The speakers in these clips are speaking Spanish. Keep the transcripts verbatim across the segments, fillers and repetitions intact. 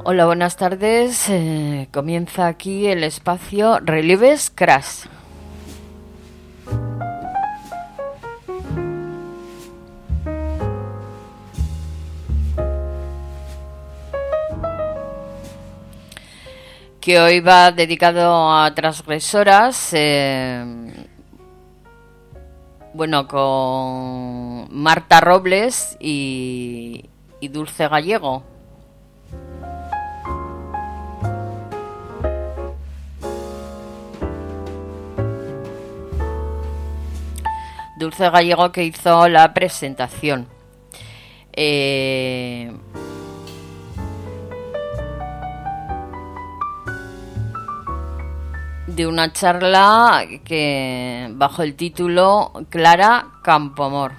Hola, buenas tardes. Eh, comienza aquí el espacio Relieves Crash. Que hoy va dedicado a transgresoras, eh, bueno, con Marta Robles y, y Dulce Gallego. Dulce Gallego, que hizo la presentación. Eh, de una charla que bajo el título Clara Campoamor.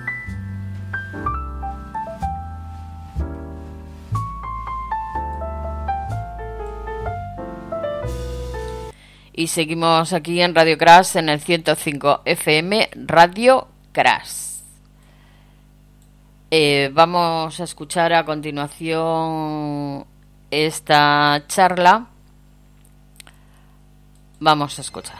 Y seguimos aquí en Radio Crash en el ciento cinco F M, Radio Crash. Eh, vamos a escuchar a continuación esta charla. Vamos a escuchar.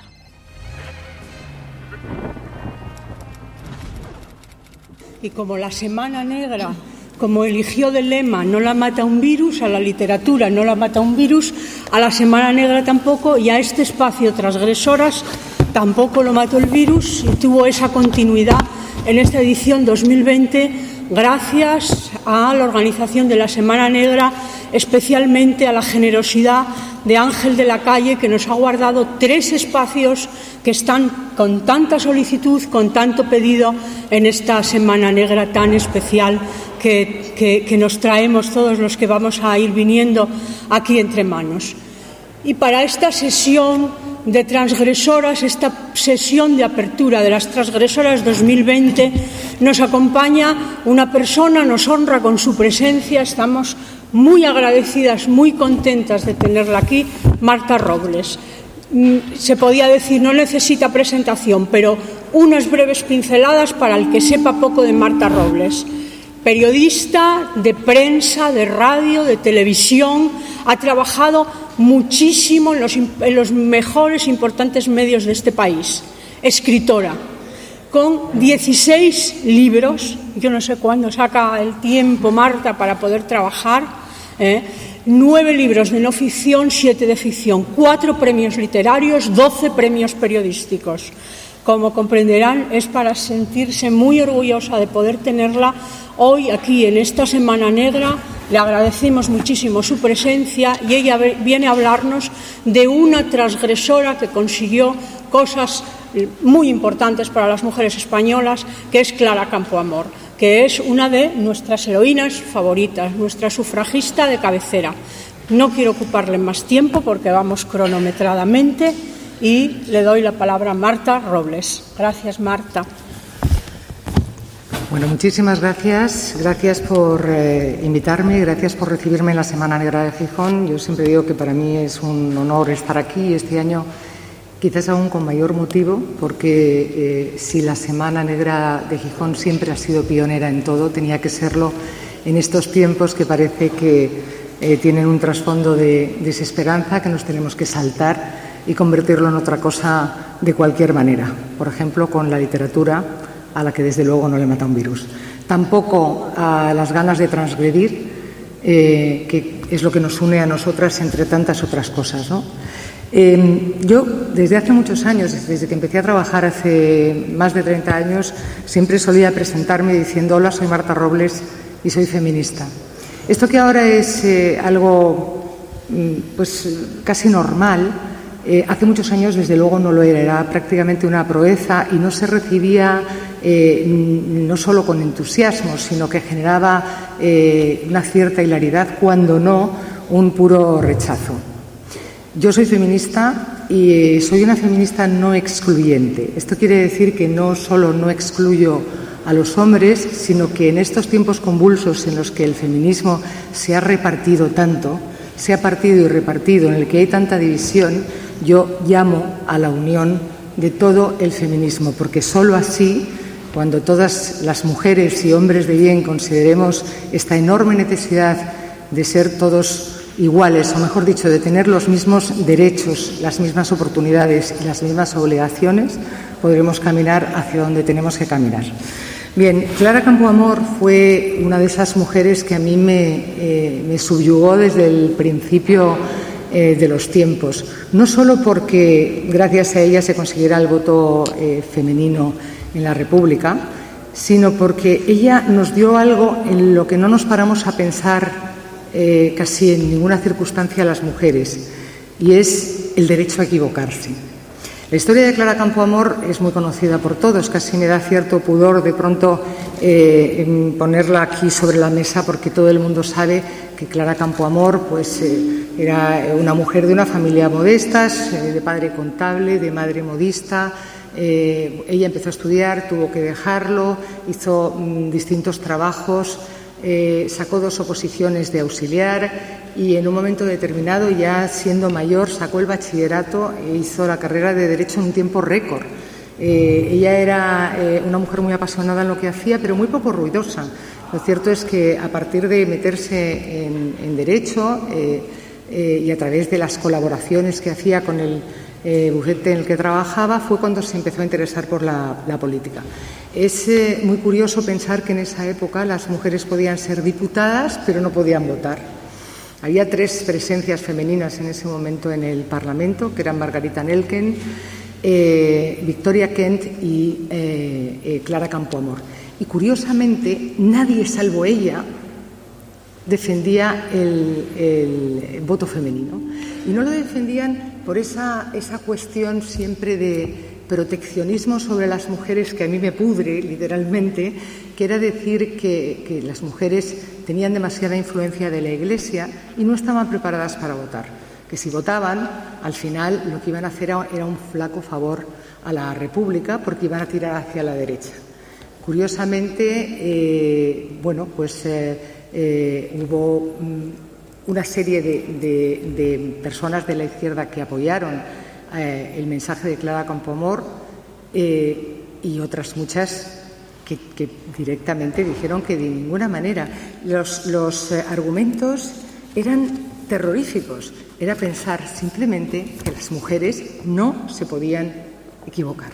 Y como la Semana Negra, como eligió de lema, no la mata un virus, a la literatura no la mata un virus, a la Semana Negra tampoco, y a este espacio Transgresoras tampoco lo mató el virus, y tuvo esa continuidad en esta edición dos mil veinte gracias a la organización de la Semana Negra, especialmente a la generosidad de Ángel de la Calle, que nos ha guardado tres espacios que están con tanta solicitud, con tanto pedido en esta Semana Negra tan especial que, que, que nos traemos todos los que vamos a ir viniendo aquí entre manos. Y para esta sesión de transgresoras, esta sesión de apertura de las transgresoras dos mil veinte, nos acompaña una persona, nos honra con su presencia, estamos muy agradecidas, muy contentas de tenerla aquí, Marta Robles. Se podía decir, no necesita presentación, pero unas breves pinceladas para el que sepa poco de Marta Robles. Periodista de prensa, de radio, de televisión, ha trabajado muchísimo en los, en los mejores importantes medios de este país. Escritora, con dieciséis libros, yo no sé cuándo saca el tiempo Marta para poder trabajar, ¿eh? nueve libros de no ficción, siete de ficción, cuatro premios literarios, doce premios periodísticos. Como comprenderán, es para sentirse muy orgullosa de poder tenerla hoy aquí en esta Semana Negra. Le agradecemos muchísimo su presencia y ella viene a hablarnos de una transgresora que consiguió cosas muy importantes para las mujeres españolas, que es Clara Campoamor, que es una de nuestras heroínas favoritas, nuestra sufragista de cabecera. No quiero ocuparle más tiempo porque vamos cronometradamente y le doy la palabra a Marta Robles. Gracias, Marta. Bueno, muchísimas gracias. Gracias por eh, invitarme, gracias por recibirme en la Semana Negra de Gijón. Yo siempre digo que para mí es un honor estar aquí este año, quizás aún con mayor motivo, porque eh, si la Semana Negra de Gijón siempre ha sido pionera en todo, tenía que serlo en estos tiempos que parece que eh, tienen un trasfondo de desesperanza, que nos tenemos que saltar y convertirlo en otra cosa de cualquier manera. Por ejemplo, con la literatura, a la que desde luego no le mata un virus. Tampoco a las ganas de transgredir, eh, que es lo que nos une a nosotras entre tantas otras cosas, ¿no? Eh, yo, desde hace muchos años, desde que empecé a trabajar hace más de treinta años, siempre solía presentarme diciendo: hola, soy Marta Robles y soy feminista. Esto que ahora es eh, algo pues casi normal, eh, hace muchos años desde luego no lo era, era prácticamente una proeza y no se recibía eh, no solo con entusiasmo, sino que generaba eh, una cierta hilaridad, cuando no un puro rechazo. Yo soy feminista y soy una feminista no excluyente. Esto quiere decir que no solo no excluyo a los hombres, sino que en estos tiempos convulsos en los que el feminismo se ha repartido tanto, se ha partido y repartido, en el que hay tanta división, yo llamo a la unión de todo el feminismo, porque solo así, cuando todas las mujeres y hombres de bien consideremos esta enorme necesidad de ser todos iguales, o mejor dicho, de tener los mismos derechos, las mismas oportunidades y las mismas obligaciones, podremos caminar hacia donde tenemos que caminar. Bien, Clara Campoamor fue una de esas mujeres que a mí me, eh, me subyugó desde el principio eh, de los tiempos. No solo porque gracias a ella se consiguiera el voto eh, femenino en la República, sino porque ella nos dio algo en lo que no nos paramos a pensar eh, casi en ninguna circunstancia las mujeres, y es el derecho a equivocarse. La historia de Clara Campoamor es muy conocida por todos, casi me da cierto pudor de pronto eh, ponerla aquí sobre la mesa, porque todo el mundo sabe que Clara Campoamor pues, eh, era una mujer de una familia modesta, eh, de padre contable, de madre modista. Eh, ella empezó a estudiar, tuvo que dejarlo, hizo mm, distintos trabajos, eh, sacó dos oposiciones de auxiliar y en un momento determinado, ya siendo mayor, sacó el bachillerato e hizo la carrera de Derecho en un tiempo récord. Eh, ella era eh, una mujer muy apasionada en lo que hacía, pero muy poco ruidosa. Lo cierto es que a partir de meterse en, en Derecho eh, eh, y a través de las colaboraciones que hacía con el eh, bufete en el que trabajaba, fue cuando se empezó a interesar por la, la política. Es eh, muy curioso pensar que en esa época las mujeres podían ser diputadas, pero no podían votar. Había tres presencias femeninas en ese momento en el Parlamento, que eran Margarita Nelken, eh, Victoria Kent y eh, eh, Clara Campoamor. Y curiosamente, nadie salvo ella defendía el, el voto femenino. Y no lo defendían por esa, esa cuestión siempre de proteccionismo sobre las mujeres que a mí me pudre, literalmente, que era decir que, que las mujeres tenían demasiada influencia de la Iglesia y no estaban preparadas para votar. Que si votaban, al final lo que iban a hacer era un flaco favor a la República porque iban a tirar hacia la derecha. Curiosamente, eh, bueno, pues eh, eh, hubo mm, una serie de, de, de personas de la izquierda que apoyaron eh, el mensaje de Clara Campoamor eh, y otras muchas que, que directamente dijeron que de ninguna manera. Los, los eh, argumentos eran terroríficos. Era pensar simplemente que las mujeres no se podían equivocar.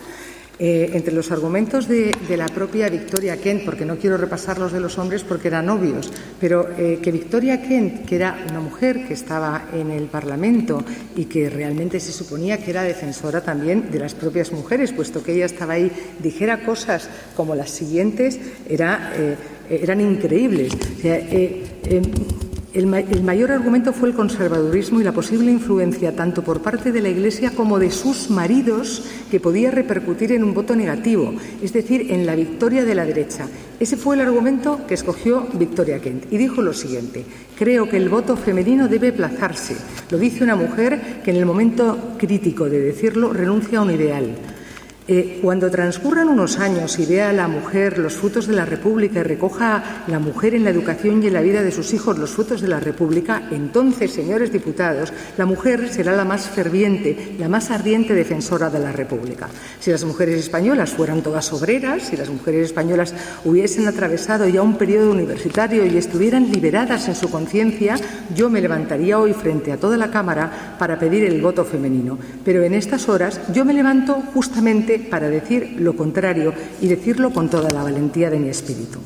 Eh, entre los argumentos de, de la propia Victoria Kent, porque no quiero repasar los de los hombres porque eran obvios, pero eh, que Victoria Kent, que era una mujer que estaba en el Parlamento y que realmente se suponía que era defensora también de las propias mujeres, puesto que ella estaba ahí, dijera cosas como las siguientes, era, eh, eran increíbles. O sea, eh, eh, El, ma el mayor argumento fue el conservadurismo y la posible influencia tanto por parte de la Iglesia como de sus maridos que podía repercutir en un voto negativo, es decir, en la victoria de la derecha. Ese fue el argumento que escogió Victoria Kent y dijo lo siguiente: creo que el voto femenino debe aplazarse. Lo dice una mujer que en el momento crítico de decirlo renuncia a un ideal. Eh, cuando transcurran unos años y vea a la mujer los frutos de la República y recoja la mujer en la educación y en la vida de sus hijos los frutos de la República, entonces, señores diputados, la mujer será la más ferviente, la más ardiente defensora de la República. Si las mujeres españolas fueran todas obreras, si las mujeres españolas hubiesen atravesado ya un periodo universitario y estuvieran liberadas en su conciencia, yo me levantaría hoy frente a toda la Cámara para pedir el voto femenino. Pero en estas horas yo me levanto justamente para decir lo contrario y decirlo con toda la valentía de mi espíritu.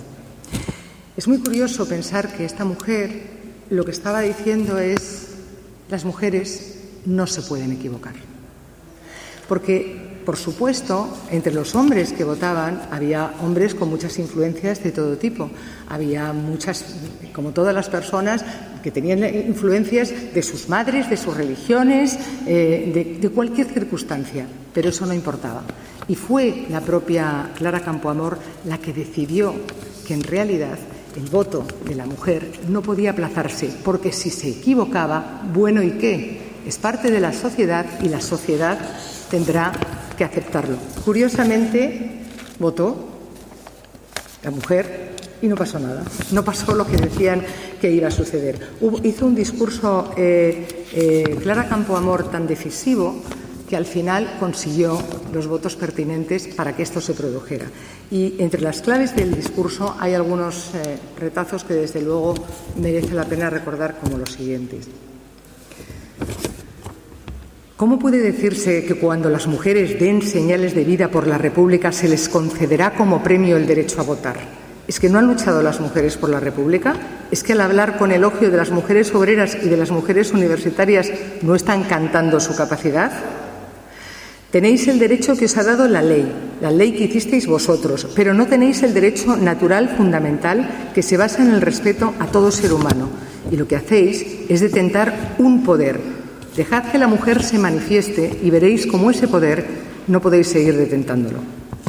Es muy curioso pensar que esta mujer lo que estaba diciendo es: las mujeres no se pueden equivocar. Porque, por supuesto, entre los hombres que votaban había hombres con muchas influencias de todo tipo. Había muchas, como todas las personas, que tenían influencias de sus madres, de sus religiones, eh, de, de cualquier circunstancia, pero eso no importaba. Y fue la propia Clara Campoamor la que decidió que en realidad el voto de la mujer no podía aplazarse, porque si se equivocaba, bueno, ¿y qué? Es parte de la sociedad y la sociedad tendrá que aceptarlo. Curiosamente, votó la mujer y no pasó nada. No pasó lo que decían que iba a suceder. Hubo, hizo un discurso, eh, eh, Clara Campoamor, tan decisivo que al final consiguió los votos pertinentes para que esto se produjera. Y entre las claves del discurso hay algunos eh, retazos que desde luego merece la pena recordar, como los siguientes. ¿Cómo puede decirse que cuando las mujeres den señales de vida por la República se les concederá como premio el derecho a votar? ¿Es que no han luchado las mujeres por la República? ¿Es que al hablar con elogio de las mujeres obreras y de las mujeres universitarias no están cantando su capacidad? Tenéis el derecho que os ha dado la ley, la ley que hicisteis vosotros, pero no tenéis el derecho natural fundamental que se basa en el respeto a todo ser humano. Y lo que hacéis es detentar un poder. Dejad que la mujer se manifieste y veréis cómo ese poder no podéis seguir detentándolo.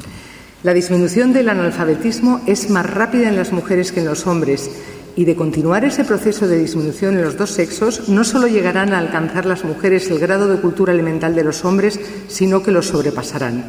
La disminución del analfabetismo es más rápida en las mujeres que en los hombres y de continuar ese proceso de disminución en los dos sexos no solo llegarán a alcanzar las mujeres el grado de cultura elemental de los hombres, sino que los sobrepasarán.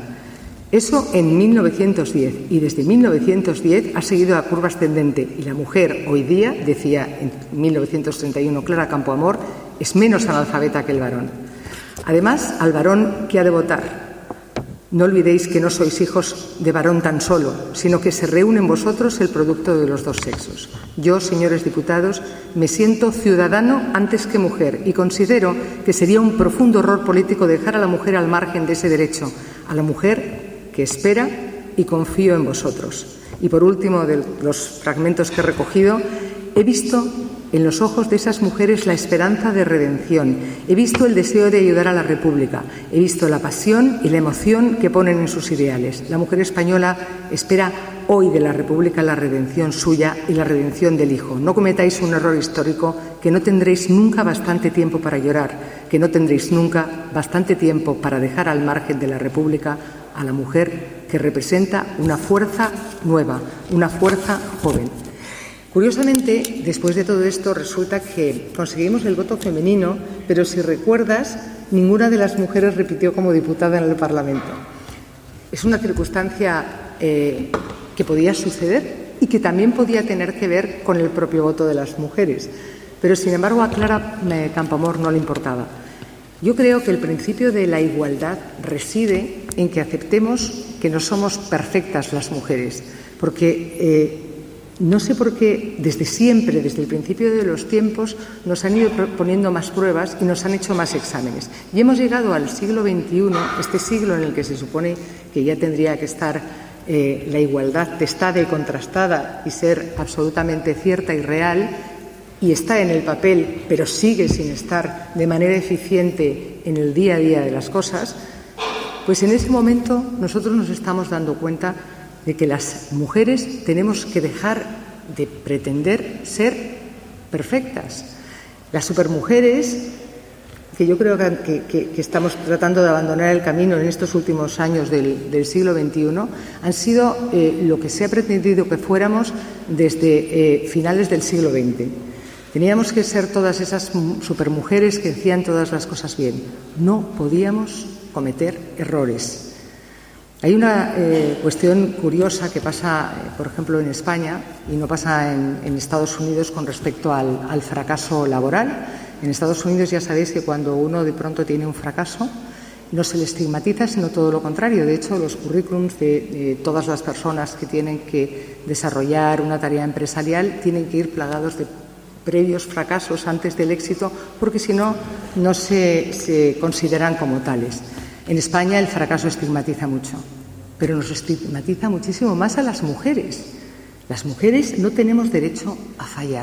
Eso en mil novecientos diez y desde mil novecientos diez ha seguido a curva ascendente y la mujer hoy día, decía en mil novecientos treinta y uno Clara Campoamor, es menos analfabeta que el varón. Además, al varón que ha de votar, no olvidéis que no sois hijos de varón tan solo, sino que se reúne en vosotros el producto de los dos sexos. Yo, señores diputados, me siento ciudadano antes que mujer y considero que sería un profundo error político dejar a la mujer al margen de ese derecho, a la mujer que espera y confío en vosotros. Y por último, de los fragmentos que he recogido, he visto en los ojos de esas mujeres la esperanza de redención. He visto el deseo de ayudar a la República. He visto la pasión y la emoción que ponen en sus ideales. La mujer española espera hoy de la República la redención suya y la redención del hijo. No cometáis un error histórico, que no tendréis nunca bastante tiempo para llorar, que no tendréis nunca bastante tiempo para dejar al margen de la República a la mujer que representa una fuerza nueva, una fuerza joven. Curiosamente, después de todo esto, resulta que conseguimos el voto femenino, pero si recuerdas, ninguna de las mujeres repitió como diputada en el Parlamento. Es una circunstancia eh, que podía suceder y que también podía tener que ver con el propio voto de las mujeres. Pero, sin embargo, a Clara Campoamor no le importaba. Yo creo que el principio de la igualdad reside en que aceptemos que no somos perfectas las mujeres, porque eh, no sé por qué desde siempre, desde el principio de los tiempos, nos han ido poniendo más pruebas y nos han hecho más exámenes. Y hemos llegado al siglo veintiuno, este siglo en el que se supone que ya tendría que estar eh, la igualdad testada y contrastada y ser absolutamente cierta y real, y está en el papel, pero sigue sin estar de manera eficiente en el día a día de las cosas, pues en ese momento nosotros nos estamos dando cuenta de que las mujeres tenemos que dejar de pretender ser perfectas. Las supermujeres, que yo creo que, que, que estamos tratando de abandonar el camino en estos últimos años del, del siglo veintiuno, han sido eh, lo que se ha pretendido que fuéramos desde eh, finales del siglo veinte. Teníamos que ser todas esas supermujeres que hacían todas las cosas bien. No podíamos cometer errores. Hay una eh, cuestión curiosa que pasa, eh, por ejemplo, en España y no pasa en, en Estados Unidos con respecto al, al fracaso laboral. En Estados Unidos ya sabéis que cuando uno de pronto tiene un fracaso no se le estigmatiza, sino todo lo contrario. De hecho, los currículums de, de todas las personas que tienen que desarrollar una tarea empresarial tienen que ir plagados de previos fracasos antes del éxito, porque si no, no se, se consideran como tales. En España el fracaso estigmatiza mucho, pero nos estigmatiza muchísimo más a las mujeres. Las mujeres no tenemos derecho a fallar.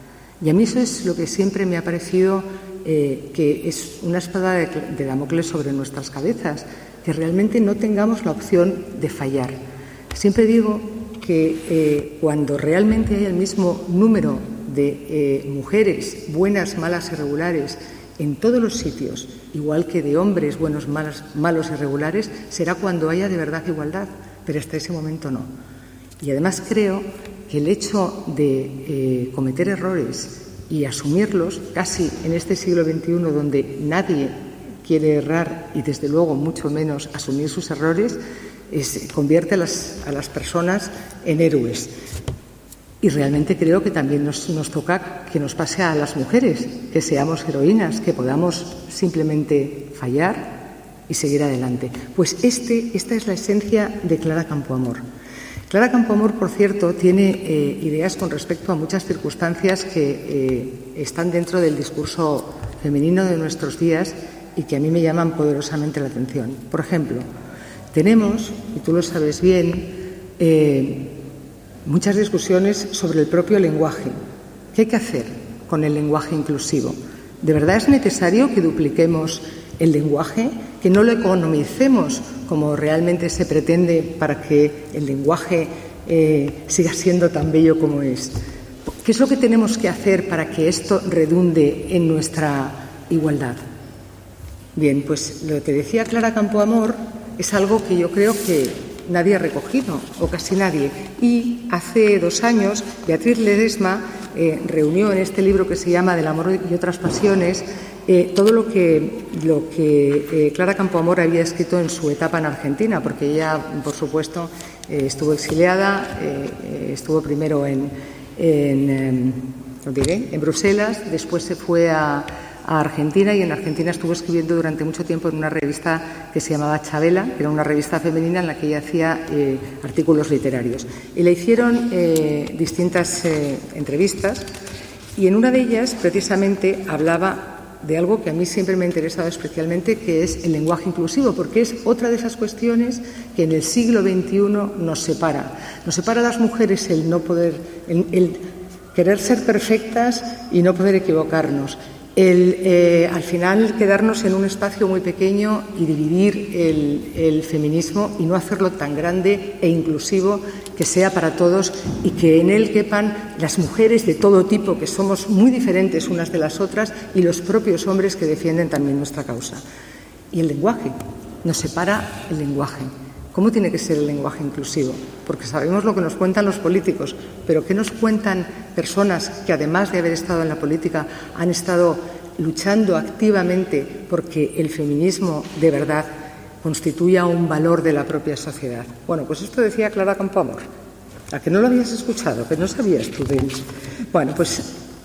Y a mí eso es lo que siempre me ha parecido eh, que es una espada de, de Damocles sobre nuestras cabezas, que realmente no tengamos la opción de fallar. Siempre digo que eh, cuando realmente hay el mismo número de eh, mujeres buenas, malas y regulares en todos los sitios, igual que de hombres buenos, malos, malos y regulares, será cuando haya de verdad igualdad, pero hasta ese momento no. Y además creo que el hecho de eh, cometer errores y asumirlos, casi en este siglo veintiuno donde nadie quiere errar y desde luego mucho menos asumir sus errores, es, convierte a las, a las personas en héroes. Y realmente creo que también nos, nos toca que nos pase a las mujeres, que seamos heroínas, que podamos simplemente fallar y seguir adelante. Pues este, esta es la esencia de Clara Campoamor. Clara Campoamor, por cierto, tiene eh, ideas con respecto a muchas circunstancias que eh, están dentro del discurso femenino de nuestros días y que a mí me llaman poderosamente la atención. Por ejemplo, tenemos, y tú lo sabes bien, eh, muchas discusiones sobre el propio lenguaje. ¿Qué hay que hacer con el lenguaje inclusivo? ¿De verdad es necesario que dupliquemos el lenguaje, que no lo economicemos como realmente se pretende para que el lenguaje eh, siga siendo tan bello como es? ¿Qué es lo que tenemos que hacer para que esto redunde en nuestra igualdad? Bien, pues lo que decía Clara Campoamor es algo que yo creo que nadie ha recogido, o casi nadie. Y hace dos años Beatriz Ledesma eh, reunió en este libro que se llama Del amor y otras pasiones eh, todo lo que, lo que eh, Clara Campoamor había escrito en su etapa en Argentina, porque ella, por supuesto, eh, estuvo exiliada, eh, eh, estuvo primero en, en, eh, ¿lo diré? en Bruselas, después se fue a a Argentina y en Argentina estuvo escribiendo durante mucho tiempo en una revista que se llamaba Chabela, que era una revista femenina en la que ella hacía eh, artículos literarios. Y le hicieron eh, distintas eh, entrevistas y en una de ellas precisamente hablaba de algo que a mí siempre me ha interesado especialmente, que es el lenguaje inclusivo, porque es otra de esas cuestiones que en el siglo veintiuno nos separa. Nos separa a las mujeres el no poder, el, el querer ser perfectas y no poder equivocarnos. El, eh, al final, quedarnos en un espacio muy pequeño y dividir el, el feminismo y no hacerlo tan grande e inclusivo, que sea para todos y que en él quepan las mujeres de todo tipo, que somos muy diferentes unas de las otras, y los propios hombres que defienden también nuestra causa. Y el lenguaje, nos separa el lenguaje. ¿Cómo tiene que ser el lenguaje inclusivo? Porque sabemos lo que nos cuentan los políticos, pero ¿qué nos cuentan personas que, además de haber estado en la política, han estado luchando activamente porque el feminismo de verdad constituya un valor de la propia sociedad? Bueno, pues esto decía Clara Campoamor. ¿A que no lo habías escuchado? ¿Que no sabías tú de él? Bueno, pues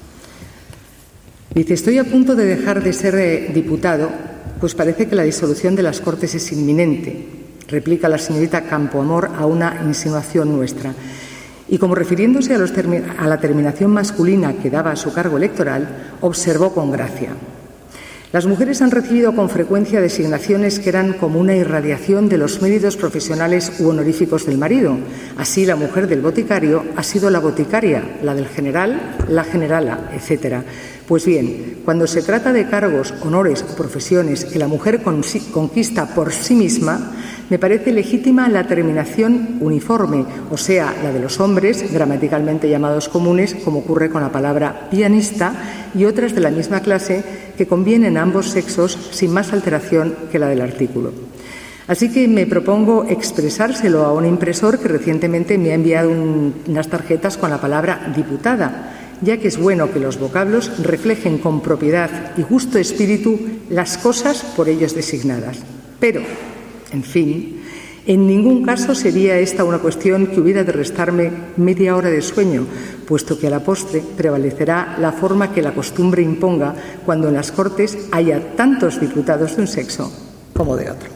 dice: estoy a punto de dejar de ser eh, diputado, pues parece que la disolución de las Cortes es inminente, replica la señorita Campoamor a una insinuación nuestra. Y como refiriéndose a, los a la terminación masculina que daba a su cargo electoral, observó con gracia: las mujeres han recibido con frecuencia designaciones que eran como una irradiación de los méritos profesionales u honoríficos del marido. Así, la mujer del boticario ha sido la boticaria, la del general, la generala, etcétera. Pues bien, cuando se trata de cargos, honores o profesiones que la mujer conquista por sí misma, me parece legítima la terminación uniforme, o sea, la de los hombres, gramaticalmente llamados comunes, como ocurre con la palabra pianista, y otras de la misma clase que convienen a ambos sexos sin más alteración que la del artículo. Así que me propongo expresárselo a un impresor que recientemente me ha enviado un, unas tarjetas con la palabra diputada, ya que es bueno que los vocablos reflejen con propiedad y justo espíritu las cosas por ellos designadas. Pero, en fin, en ningún caso sería esta una cuestión que hubiera de restarme media hora de sueño, puesto que a la postre prevalecerá la forma que la costumbre imponga cuando en las Cortes haya tantos diputados de un sexo como de otro.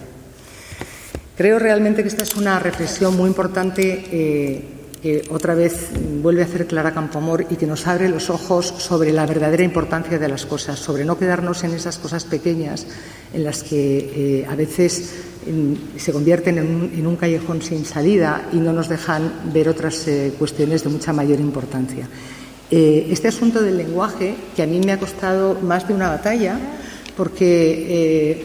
Creo realmente que esta es una reflexión muy importante eh, que otra vez vuelve a hacer Clara Campoamor y que nos abre los ojos sobre la verdadera importancia de las cosas, sobre no quedarnos en esas cosas pequeñas en las que eh, a veces eh, se convierten en un, en un callejón sin salida y no nos dejan ver otras eh, cuestiones de mucha mayor importancia. Eh, este asunto del lenguaje, que a mí me ha costado más de una batalla, porque eh,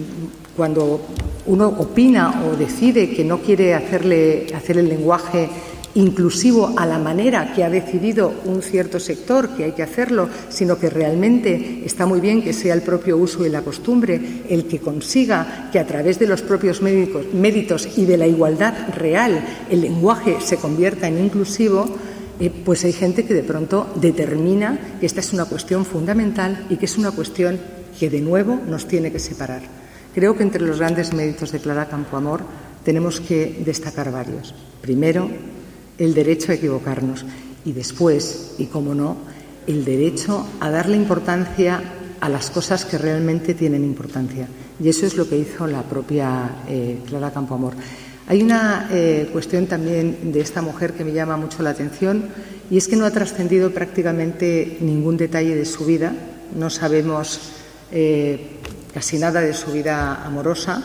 cuando uno opina o decide que no quiere hacerle, hacer el lenguaje inclusivo a la manera que ha decidido un cierto sector que hay que hacerlo, sino que realmente está muy bien que sea el propio uso y la costumbre el que consiga que a través de los propios méritos, méritos y de la igualdad real el lenguaje se convierta en inclusivo, eh, pues hay gente que de pronto determina que esta es una cuestión fundamental y que es una cuestión que de nuevo nos tiene que separar. Creo que entre los grandes méritos de Clara Campoamor tenemos que destacar varios. Primero, el derecho a equivocarnos y después, y cómo no, el derecho a darle importancia a las cosas que realmente tienen importancia. Y eso es lo que hizo la propia eh, Clara Campoamor. Hay una eh, cuestión también de esta mujer que me llama mucho la atención, y es que no ha trascendido prácticamente ningún detalle de su vida. No sabemos eh, casi nada de su vida amorosa.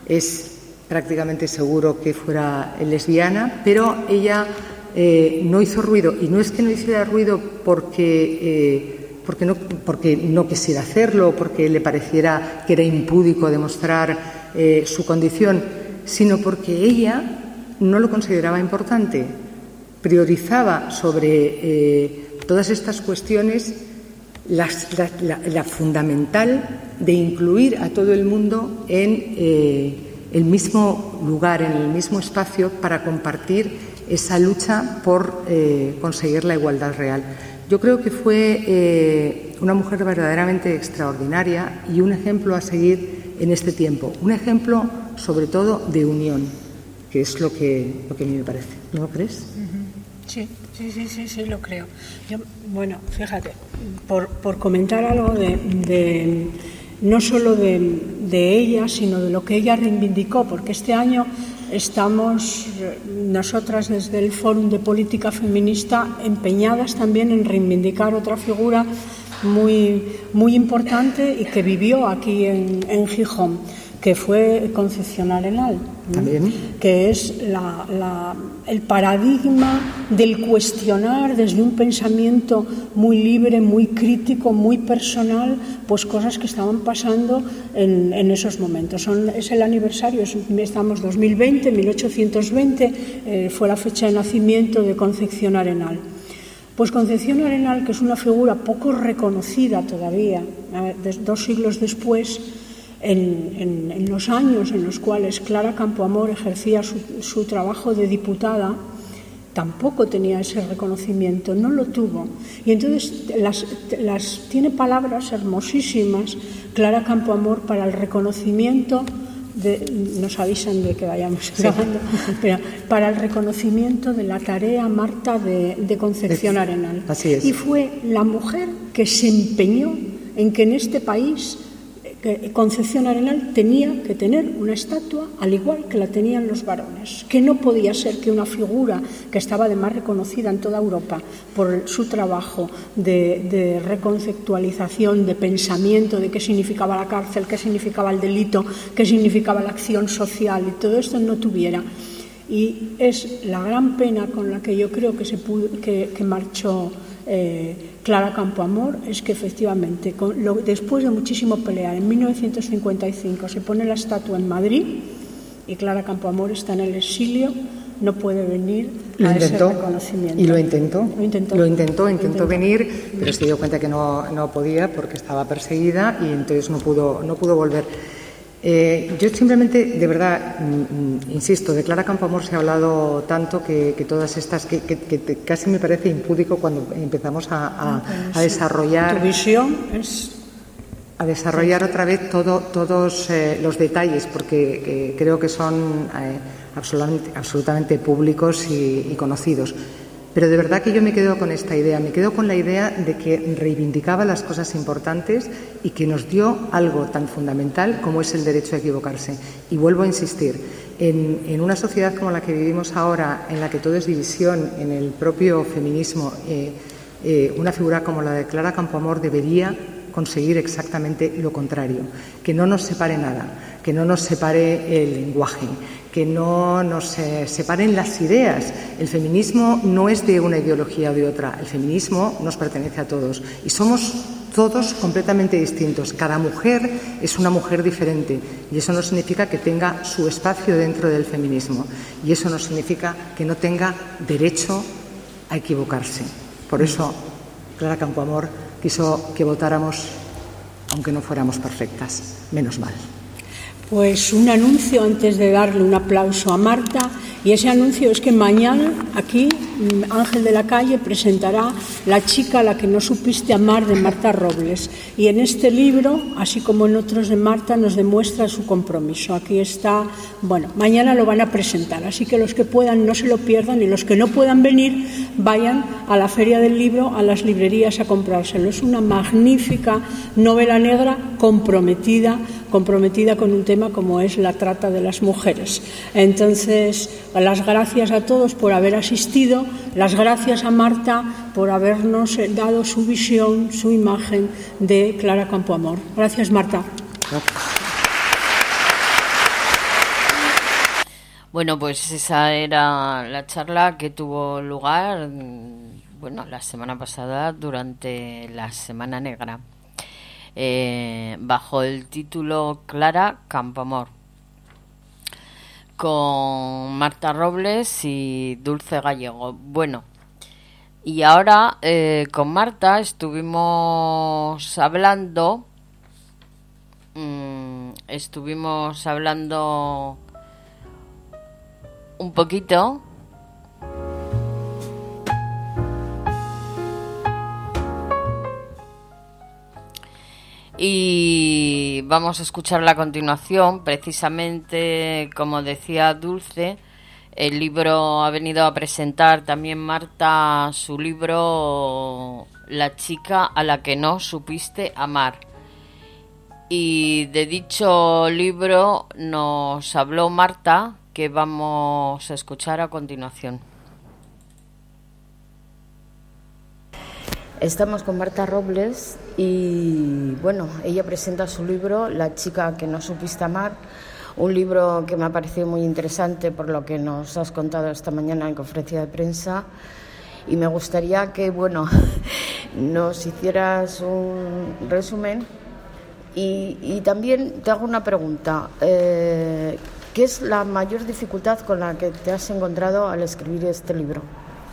Es prácticamente seguro que fuera lesbiana, pero ella eh, no hizo ruido. Y no es que no hiciera ruido porque, eh, porque, no, porque no quisiera hacerlo, porque le pareciera que era impúdico demostrar eh, su condición, sino porque ella no lo consideraba importante. Priorizaba sobre eh, todas estas cuestiones las, la, la, la fundamental de incluir a todo el mundo en eh, el mismo lugar, en el mismo espacio, para compartir esa lucha por eh, conseguir la igualdad real. Yo creo que fue eh, una mujer verdaderamente extraordinaria y un ejemplo a seguir en este tiempo. Un ejemplo, sobre todo, de unión, que es lo que, lo que a mí me parece. ¿No lo crees? Sí, sí, sí, sí, sí, lo creo. Yo, bueno, fíjate, por, por comentar algo de, de no solo de, de ella, sino de lo que ella reivindicó, porque este año estamos nosotras desde el Fórum de Política Feminista empeñadas también en reivindicar otra figura muy, muy importante y que vivió aquí en, en Gijón, que fue Concepción Arenal, ¿también? Que es la, la, el paradigma del cuestionar desde un pensamiento muy libre, muy crítico, muy personal, pues cosas que estaban pasando en, en esos momentos. Son, es el aniversario, es, estamos dos mil veinte, mil ochocientos veinte, eh, fue la fecha de nacimiento de Concepción Arenal. Pues Concepción Arenal, que es una figura poco reconocida todavía, eh, dos siglos después, En, en, en los años en los cuales Clara Campoamor ejercía su, su trabajo de diputada, tampoco tenía ese reconocimiento, no lo tuvo. Y entonces las, las, tiene palabras hermosísimas Clara Campoamor para el reconocimiento de, nos avisan de que vayamos grabando, sí. Pero para el reconocimiento de la tarea, Marta, de, de Concepción Arenal. Así es. Y fue la mujer que se empeñó en que en este país Concepción Arenal tenía que tener una estatua al igual que la tenían los varones, que no podía ser que una figura que estaba además reconocida en toda Europa por su trabajo de, de reconceptualización, de pensamiento de qué significaba la cárcel, qué significaba el delito, qué significaba la acción social, y todo esto no tuviera. Y es la gran pena con la que yo creo que, se pudo, que, que marchó eh, Clara Campoamor, es que efectivamente, con lo, después de muchísimo pelear, en mil novecientos cincuenta y cinco se pone la estatua en Madrid y Clara Campoamor está en el exilio, no puede venir lo a intentó, ese reconocimiento. Y lo intentó, lo intentó, lo intentó, intentó, intentó venir, pero se dio cuenta que no, no podía porque estaba perseguida y entonces no pudo, no pudo volver. Eh, yo simplemente, de verdad, mm, insisto, de Clara Campoamor se ha hablado tanto que, que todas estas, que, que, que casi me parece impúdico cuando empezamos a, a, a desarrollar, tu visión es a desarrollar otra vez todo, todos eh, los detalles, porque eh, creo que son eh, absolutamente, absolutamente públicos y, y conocidos. Pero de verdad que yo me quedo con esta idea, me quedo con la idea de que reivindicaba las cosas importantes y que nos dio algo tan fundamental como es el derecho a equivocarse. Y vuelvo a insistir, en, en una sociedad como la que vivimos ahora, en la que todo es división, en el propio feminismo, eh, eh, una figura como la de Clara Campoamor debería conseguir exactamente lo contrario, que no nos separe nada, que no nos separe el lenguaje, que no nos eh, separen las ideas. El feminismo no es de una ideología o de otra, el feminismo nos pertenece a todos y somos todos completamente distintos. Cada mujer es una mujer diferente y eso no significa que tenga su espacio dentro del feminismo y eso no significa que no tenga derecho a equivocarse. Por eso Clara Campoamor quiso que votáramos aunque no fuéramos perfectas, menos mal. Pues un anuncio antes de darle un aplauso a Marta, y ese anuncio es que mañana aquí Ángel de la Calle presentará La chica a la que no supiste amar, de Marta Robles. Y en este libro, así como en otros de Marta, nos demuestra su compromiso. Aquí está, bueno, mañana lo van a presentar, así que los que puedan no se lo pierdan, y los que no puedan venir vayan a la Feria del Libro, a las librerías a comprárselo. Es una magnífica novela negra comprometida, comprometida con un tema como es la trata de las mujeres. Entonces, las gracias a todos por haber asistido, las gracias a Marta por habernos dado su visión, su imagen de Clara Campoamor. Gracias, Marta. Bueno, pues esa era la charla que tuvo lugar, bueno, la semana pasada durante la Semana Negra, eh, bajo el título Clara Campoamor, con Marta Robles y Dulce Gallego. Bueno, y ahora eh, con Marta estuvimos hablando, mmm, estuvimos hablando un poquito y vamos a escucharla a continuación. Precisamente, como decía Dulce, el libro ha venido a presentar también Marta su libro La chica a la que no supiste amar, y de dicho libro nos habló Marta, que vamos a escuchar a continuación. Estamos con Marta Robles y, bueno, ella presenta su libro La chica que no supiste amar, un libro que me ha parecido muy interesante por lo que nos has contado esta mañana en conferencia de prensa, y me gustaría que, bueno, nos hicieras un resumen y, y también te hago una pregunta. Eh, ¿Qué es la mayor dificultad con la que te has encontrado al escribir este libro?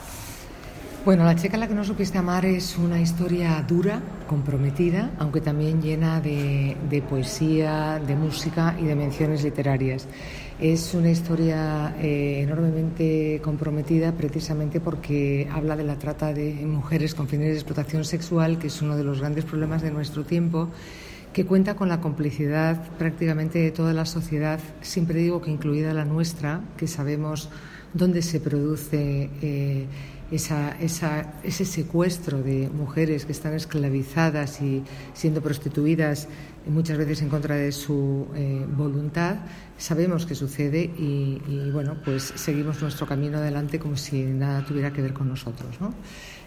Bueno, La chica a la que no supiste amar es una historia dura, comprometida, aunque también llena de, de poesía, de música y de menciones literarias. Es una historia eh, enormemente comprometida precisamente porque habla de la trata de mujeres con fines de explotación sexual, que es uno de los grandes problemas de nuestro tiempo, que cuenta con la complicidad prácticamente de toda la sociedad, siempre digo que incluida la nuestra, que sabemos dónde se produce eh, esa, esa, ese secuestro de mujeres que están esclavizadas y siendo prostituidas muchas veces en contra de su eh, voluntad. Sabemos que sucede y, y bueno, pues seguimos nuestro camino adelante como si nada tuviera que ver con nosotros, ¿no?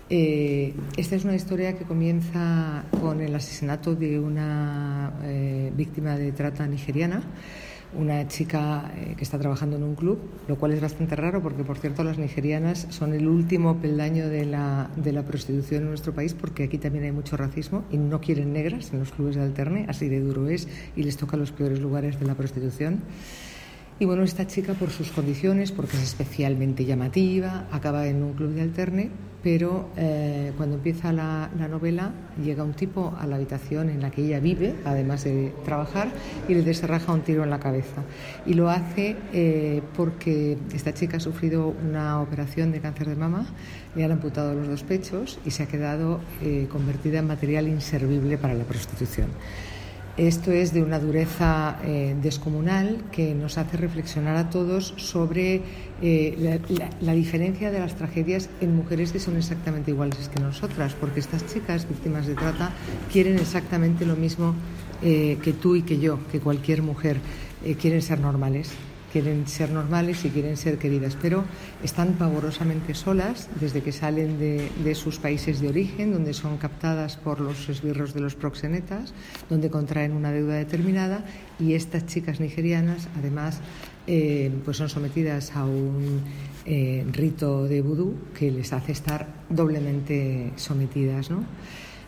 Eh, esta es una historia que comienza con el asesinato de una eh, víctima de trata nigeriana, una chica eh, que está trabajando en un club, lo cual es bastante raro porque, por cierto, las nigerianas son el último peldaño de la, de la prostitución en nuestro país, porque aquí también hay mucho racismo y no quieren negras en los clubes de alterne, así de duro es, y les toca los peores lugares de la prostitución. Y bueno, esta chica, por sus condiciones, porque es especialmente llamativa, acaba en un club de alterne, pero eh, cuando empieza la, la novela llega un tipo a la habitación en la que ella vive, además de trabajar, y le desarraja un tiro en la cabeza. Y lo hace eh, porque esta chica ha sufrido una operación de cáncer de mama, le han amputado los dos pechos y se ha quedado eh, convertida en material inservible para la prostitución. Esto es de una dureza eh, descomunal que nos hace reflexionar a todos sobre eh, la, la, la diferencia de las tragedias en mujeres que son exactamente iguales que nosotras, porque estas chicas víctimas de trata quieren exactamente lo mismo eh, que tú y que yo, que cualquier mujer, eh, quieren ser normales. Quieren ser normales y quieren ser queridas, pero están pavorosamente solas desde que salen de, de sus países de origen, donde son captadas por los esbirros de los proxenetas, donde contraen una deuda determinada, y estas chicas nigerianas, además, eh, pues son sometidas a un eh, rito de vudú que les hace estar doblemente sometidas, ¿no?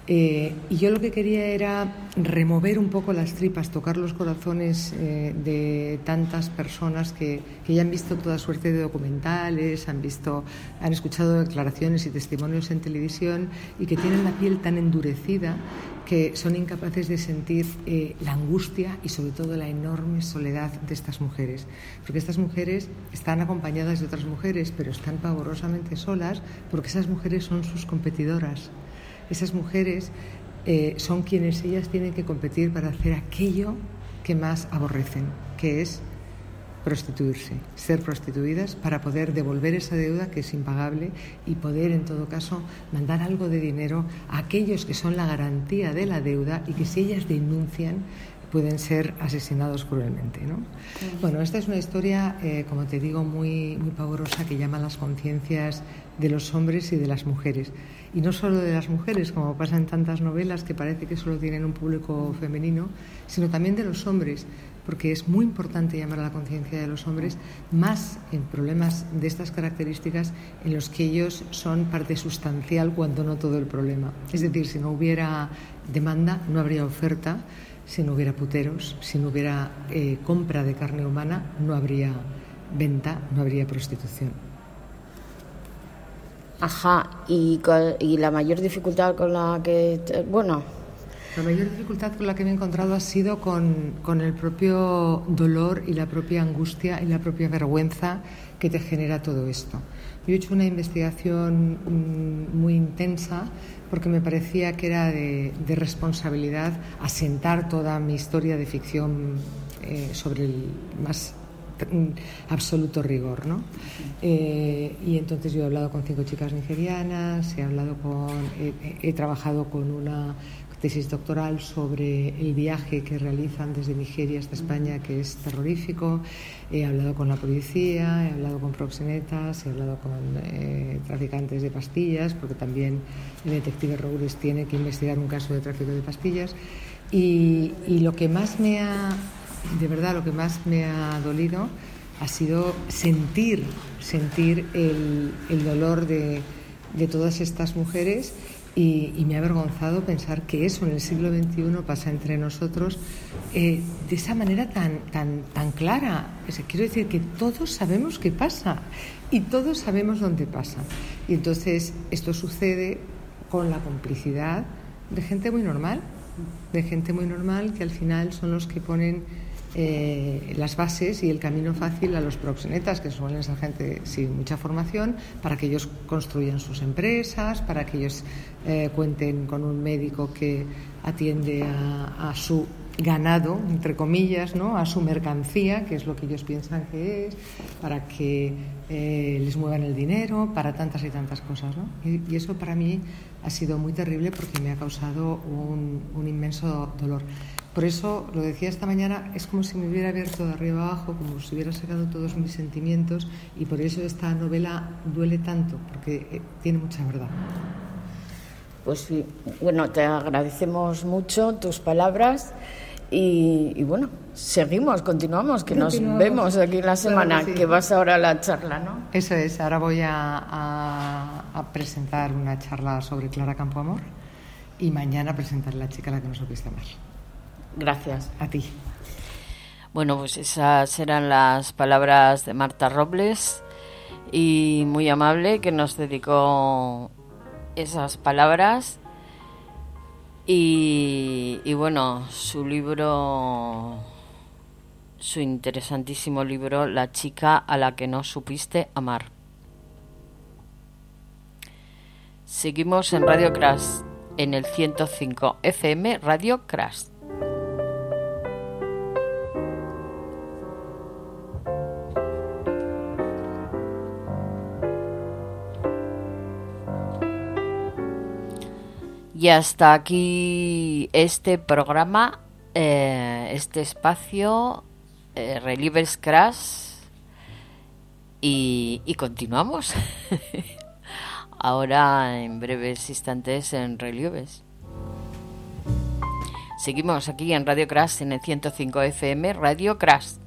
Eh, y yo lo que quería era remover un poco las tripas, tocar los corazones eh, de tantas personas que, que ya han visto toda suerte de documentales, han visto, han escuchado declaraciones y testimonios en televisión y que tienen la piel tan endurecida que son incapaces de sentir eh, la angustia y sobre todo la enorme soledad de estas mujeres. Porque estas mujeres están acompañadas de otras mujeres, pero están pavorosamente solas porque esas mujeres son sus competidoras. Esas mujeres eh, son quienes ellas tienen que competir para hacer aquello que más aborrecen, que es prostituirse, ser prostituidas para poder devolver esa deuda que es impagable y poder, en todo caso, mandar algo de dinero a aquellos que son la garantía de la deuda y que si ellas denuncian pueden ser asesinados cruelmente, ¿no? Sí. Bueno, esta es una historia, eh, como te digo, muy, muy pavorosa que llama a las conciencias de los hombres y de las mujeres. Y no solo de las mujeres, como pasa en tantas novelas que parece que solo tienen un público femenino, sino también de los hombres, porque es muy importante llamar a la conciencia de los hombres, más en problemas de estas características en los que ellos son parte sustancial cuando no todo el problema. Es decir, si no hubiera demanda, no habría oferta. Si no hubiera puteros, si no hubiera eh, compra de carne humana, no habría venta, no habría prostitución. Ajá, y, con, y la mayor dificultad con la que... Bueno... La mayor dificultad con la que me he encontrado ha sido con, con el propio dolor y la propia angustia y la propia vergüenza que te genera todo esto. Yo he hecho una investigación mmm, muy intensa porque me parecía que era de, de responsabilidad asentar toda mi historia de ficción eh, sobre el más absoluto rigor, ¿no? Eh, y entonces yo he hablado con cinco chicas nigerianas, he hablado con, he, he trabajado con una tesis doctoral sobre el viaje que realizan desde Nigeria hasta España, que es terrorífico. He hablado con la policía, he hablado con proxenetas, he hablado con eh, traficantes de pastillas, porque también el detective Roures tiene que investigar un caso de tráfico de pastillas. Y, y lo que más me ha, de verdad, lo que más me ha dolido ha sido sentir, sentir el, el dolor de, de todas estas mujeres. Y, y me ha avergonzado pensar que eso en el siglo veintiuno pasa entre nosotros eh, de esa manera tan, tan, tan clara. O sea, quiero decir que todos sabemos qué pasa y todos sabemos dónde pasa. Y entonces esto sucede con la complicidad de gente muy normal, de gente muy normal que al final son los que ponen Eh, las bases y el camino fácil a los proxenetas, que suelen ser gente sin mucha formación, para que ellos construyan sus empresas, para que ellos eh, cuenten con un médico que atiende a, a su ganado, entre comillas, ¿no? A su mercancía, que es lo que ellos piensan que es, para que eh, les muevan el dinero, para tantas y tantas cosas, ¿no? Y, y eso para mí ha sido muy terrible porque me ha causado un, un inmenso dolor. Por eso, lo decía esta mañana, es como si me hubiera abierto de arriba abajo, como si hubiera sacado todos mis sentimientos, y por eso esta novela duele tanto, porque tiene mucha verdad. Pues bueno, te agradecemos mucho tus palabras y, y bueno, seguimos, continuamos, que continuamos. Nos vemos aquí la semana, claro que, sí. Que vas ahora a la charla, ¿no? Eso es, ahora voy a, a, a presentar una charla sobre Clara Campoamor y mañana presentaré La chica a la que no supiste amar. Gracias. A ti. Bueno, pues esas eran las palabras de Marta Robles, y muy amable que nos dedicó esas palabras. Y, y bueno, su libro, su interesantísimo libro, La chica a la que no supiste amar. Seguimos en Radio Crash, en el ciento cinco F M, Radio Crash. Y hasta aquí este programa, eh, este espacio, eh, Relieves Crash, y, y continuamos. Ahora en breves instantes en Relieves. Seguimos aquí en Radio Crash, en el ciento cinco F M, Radio Crash.